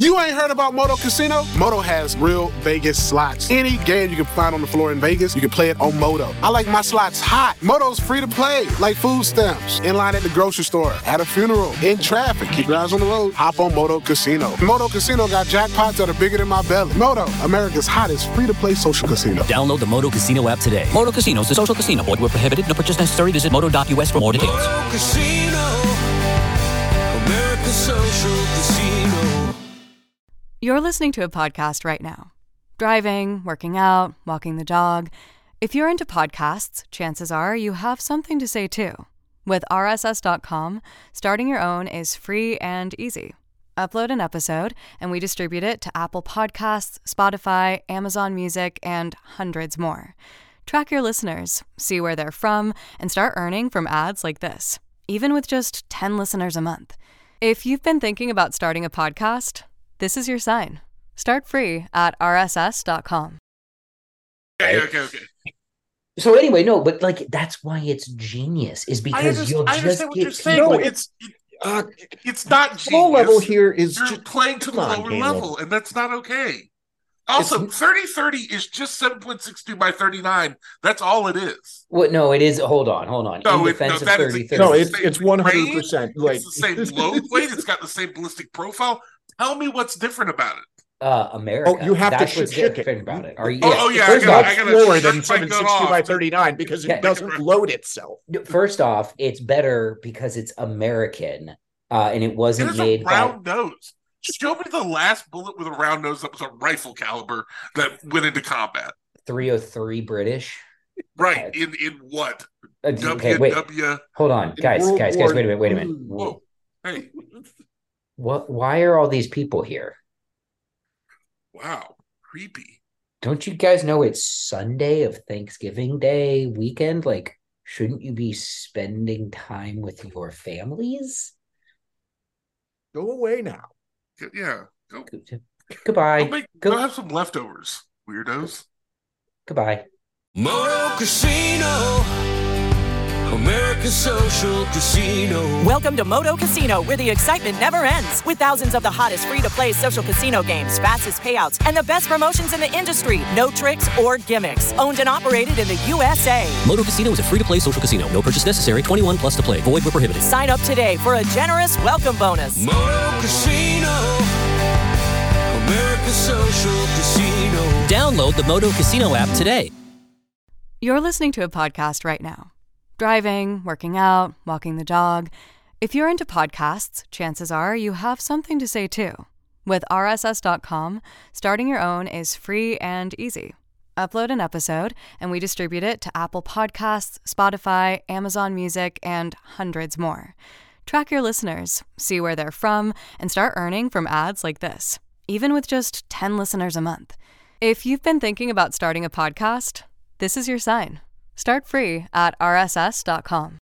You ain't heard about Moto Casino? Moto has real Vegas slots. Any game you can find on the floor in Vegas, you can play it on Moto. I like my slots hot. Moto's free to play, like food stamps. In line at the grocery store, at a funeral, in traffic. Keep your eyes on the road. Hop on Moto Casino. Moto Casino got jackpots that are bigger than my belly. Moto, America's hottest free-to-play social casino. Download the Moto Casino app today. Moto Casino is a social casino. Void where prohibited. No purchase necessary. Visit moto.us for more details. Moto Casino, America's social casino. You're listening to a podcast right now. Driving, working out, walking the dog. If you're into podcasts, chances are you have something to say too. With RSS.com, starting your own is free and easy. Upload an episode, and we distribute it to Apple Podcasts, Spotify, Amazon Music, and hundreds more. Track your listeners, see where they're from, and start earning from ads like this, even with just 10 listeners a month. If you've been thinking about starting a podcast, this is your sign. Start free at RSS.com. Okay. So anyway, no, but like that's why it's genius, is because you'll just get people. No, it's not genius. Low level here is you're playing to the lower level, and that's not okay. Also, 30-30 is just 7.62 by 39. That's all it is. What? No, it is. Hold on. No, In defense of 30-30. No, it's 100%. Like it's the same load weight. It's got the same ballistic profile. Tell me what's different about it. America. Oh, you have That's to what's ship different it. about it. Are you? I got lower than 760 by 39 because it doesn't load itself. First off, it's better because it's American, and it wasn't made by round nose. Show me the last bullet with a round nose that was a rifle caliber that went into combat. 303 British. Right. In what? Okay, wait. Hold on. Guys, wait a minute. Whoa. Hey. What? Why are all these people here? Wow. Creepy. Don't you guys know it's Sunday of Thanksgiving Day weekend? Like, shouldn't you be spending time with your families? Go away now. Yeah. Go. Goodbye. Go have some leftovers, weirdos. Goodbye. Moto Casino, America's social casino. Welcome to Moto Casino, where the excitement never ends. With thousands of the hottest free-to-play social casino games, fastest payouts, and the best promotions in the industry. No tricks or gimmicks. Owned and operated in the USA. Moto Casino is a free-to-play social casino. No purchase necessary. 21 plus to play. Void where prohibited. Sign up today for a generous welcome bonus. Moto Casino, America's social casino. Download the Moto Casino app today. You're listening to a podcast right now. Driving, working out, walking the dog. If you're into podcasts, chances are you have something to say too. With RSS.com, starting your own is free and easy. Upload an episode, and we distribute it to Apple Podcasts, Spotify, Amazon Music, and hundreds more. Track your listeners, see where they're from, and start earning from ads like this, even with just 10 listeners a month. If you've been thinking about starting a podcast, this is your sign. Start free at RSS.com.